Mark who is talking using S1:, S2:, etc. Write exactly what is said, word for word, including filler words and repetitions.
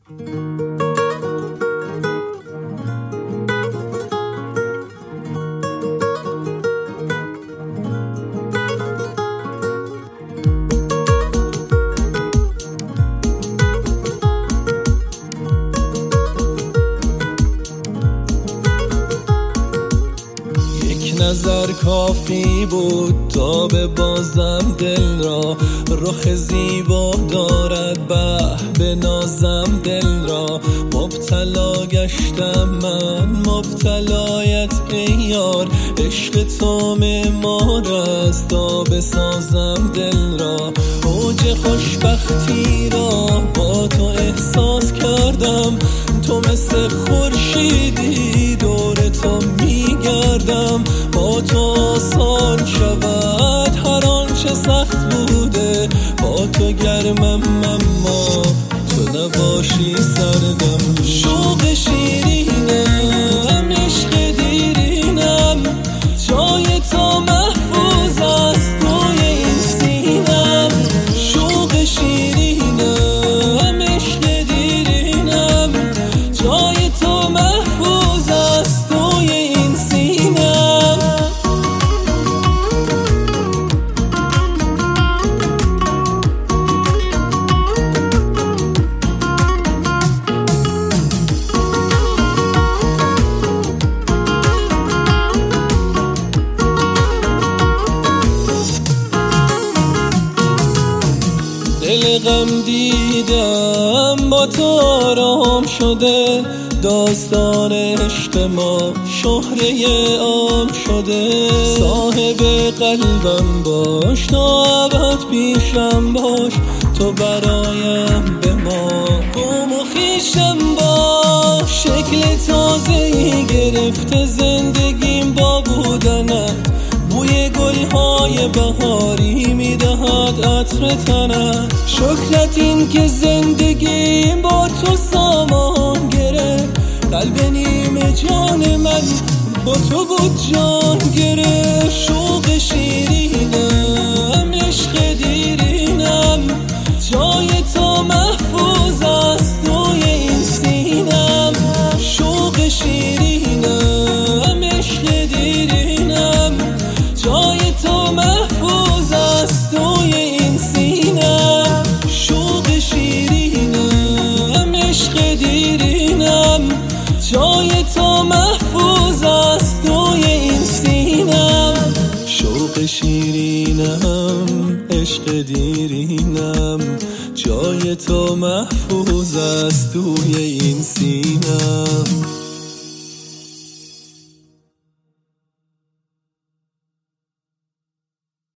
S1: نظر کافی بود تا به بازم دل را، رخ زیبا دارد به به نازم دل را. مبتلا گشتم من مبتلایت ای یار، عشق تو معمار است تا بسازم دل را. اوج خوشبختی را با تو احساس کردم، تو مثل خورشیدی دور تو میگردم. با تو آسان شود هر آنچه سخت بوده، با تو گرمم اما تو نباشی سردم. شوق شیرینم عشق دیرینم، جای تو محفوظ است توی این سینم. شوق شیرینم عشق دیرینم، جای تو محفوظ است توی این سینم. دل غم دیدم با تو آرام شده، داستان عشق ما شهره عام شده. صاحب قلبم باش تا ابد پیشم باش، تو برایم به ما قوم و خویشم باش. شکل تازه‌ای گرفته زندگیم با بودنت، بوی گلهای بهاری میدهد عطر تنت. شکرت این که زندگیم با تو سامان گرفت، قلب نیمه جان من با تو بود جان گرفت. شوق شیرینم عشق دیرینم، جای تو محفوظ است توی این سینم. شوق شیرینم عشق دیرینم، جای تو محفوظ است توی این سینم. شوق شیرینم عشق دیرینم، جای تو محفوظ است توی این سینم. شوق شیرینم عشق دیرینم، جای تو محفوظ است توی این سینم.